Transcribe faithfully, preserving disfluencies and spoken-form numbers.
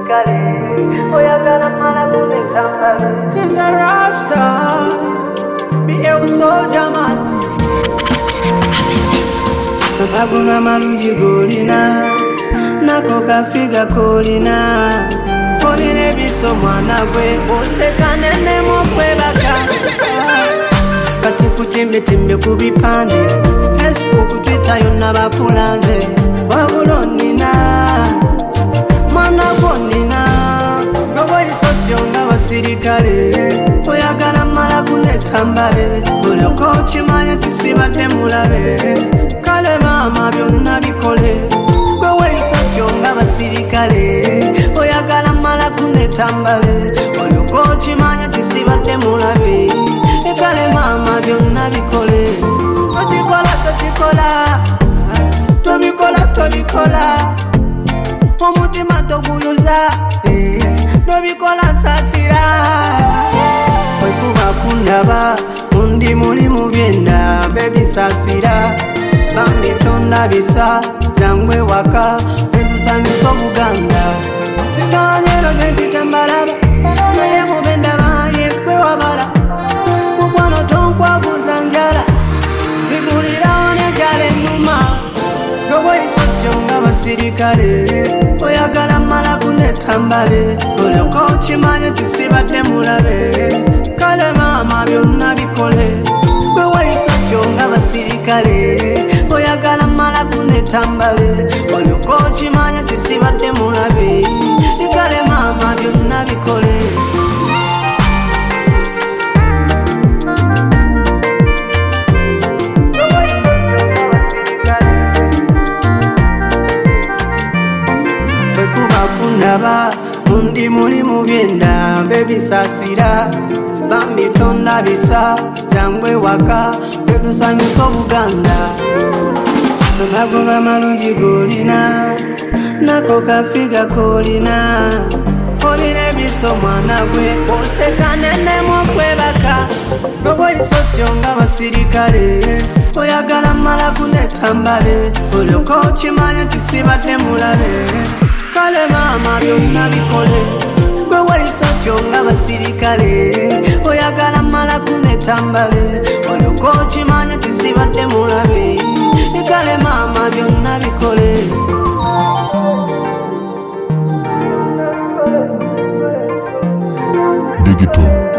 basirikale oyagala mala kunetambale. He's a rasta, be a soldier man. Maguna marungi golina, nako kafiga kolina. Konine biso mwana gwe, osekane nemo kwebaka. Kati kutimbe timbe kubipande, Facebook, Twitter yonna bakulanze. Wabulo nina, mwana gwo nina. Gogo isotyo nga basirikale, oyagala mala kunetambale. Oloko okimanya tisibadde mulabe, kale mama byonna bikole. Gogo isotyo nga basirikale, oyagala mala kunetambale. Oloko okimanya tisibadde mulabe, kale mama byonna bikole. Tokikola tokikola, tobikola tobikola, omutima toguyuza, tobikola nsasira. Wekuba kundaba undi muli mu byenda bebisasira, bamitonda bisa jangwe waka ebusanyusa Buganda. Sitawanyero zenditambalaba naye mubenda baye kwe wabala, mukwano tonkwaguza njala zigulirawo nejala ennuma. Gogo isotyo nga basirikale, oyagala mala kunetambale. Olyoka okimanya tisibadde mulabe, kale mama byonna bikole. Gogo isotyo nga basirikale, oyagala mala kunetambale. Olyoka okimanya tisibadde mulabe, kale mama byonna bikole. Kundaba undi muli mu byenda bebisasira, bamitonda bisa jangwe waka bedusanyusa Buganda. Magoba marungi golina, nako kafiga kolina. Konine biso mwana gwe, osekane nemo kwebaka. Gogo isotyo nga basirikale, oyagala mala kunetambale. Olyoka okimanya tisibadde mulabe, kale mama byonna bikole. Gogo isotyo nga basirikale, oyagala mala kunetambale. Olyoka okimanya tisibadde mulabe, kale mama byonna bikole. Digital.